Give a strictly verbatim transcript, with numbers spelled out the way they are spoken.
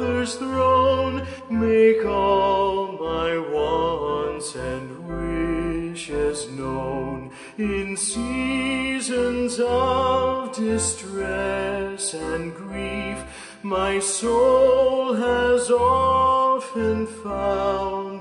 Father's throne, make all my wants and wishes known. In seasons of distress and grief, my soul has often found